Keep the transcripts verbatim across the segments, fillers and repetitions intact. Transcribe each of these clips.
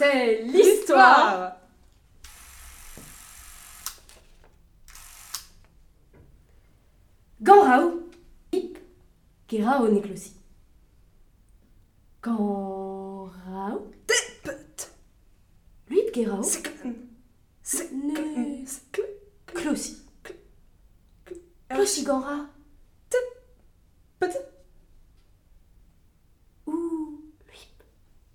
c'est l'histoire. Ganrao, Ip, Gerao Neklosi. Ganrao, Tepet, Luip Gerao, Seklen, Ne- Seklen, Klosi. Klosi Ganra. Peut-être. Ou Luip.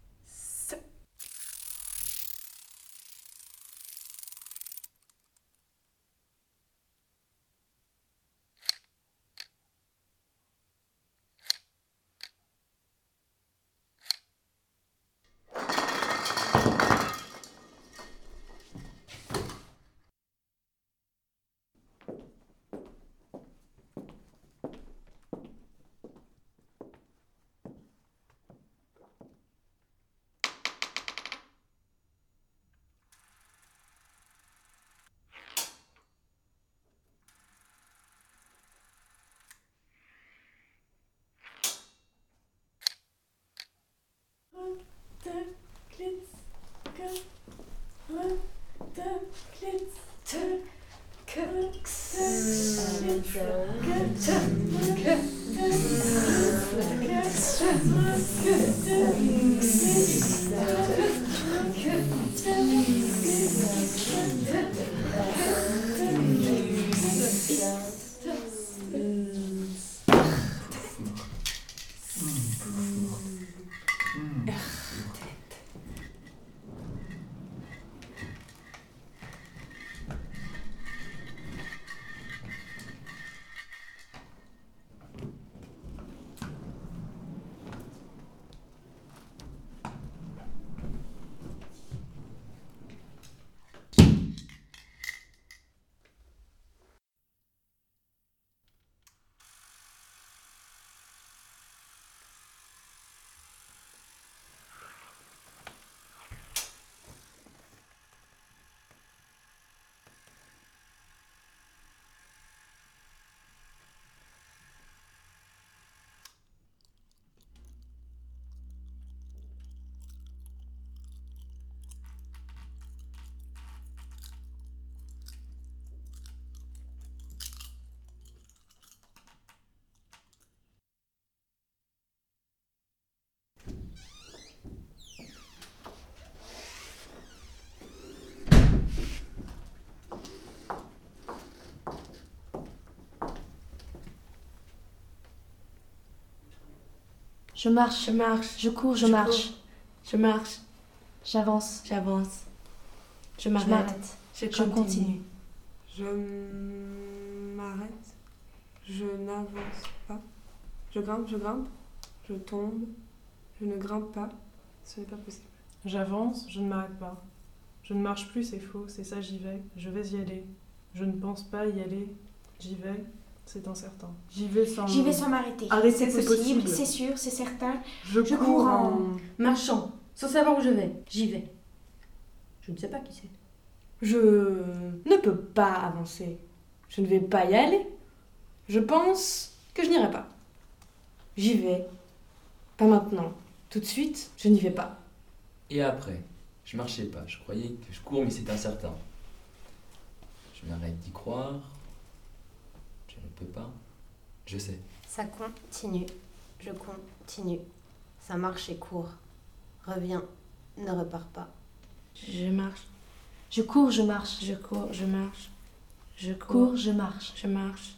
Je marche, Je marche, je cours, je, Je marche. cours. je marche, J'avance, j'avance. Je je m'arrête. m'arrête. Je Je continue. continue. Je m'arrête. Je n'avance pas. Je grimpe, je grimpe. Je tombe. Je ne grimpe pas. Ce n'est pas possible. J'avance, je ne m'arrête pas. Je ne marche plus, c'est faux, c'est ça, j'y vais. Je vais y aller. Je ne pense pas y aller. J'y vais, c'est incertain. J'y vais sans... J'y vais sans m'arrêter. Arrêter, c'est possible. C'est sûr, c'est certain. Je, Je cours cours en... en... Marchant, sans savoir où je vais, j'y vais. Je ne sais pas qui c'est. Je ne peux pas avancer. Je ne vais pas y aller. Je pense que je n'irai pas. J'y vais. Pas maintenant. Tout de suite, je n'y vais pas. Et après, je marchais pas, je croyais que je cours mais c'est incertain. Je m'arrête d'y croire. Je ne peux pas. Je sais. Ça continue, je continue. Ça marche et court. Reviens, ne repars pas. Je marche. Je cours, je marche. Je cours, je marche. Je cours, Cours, je marche. je marche.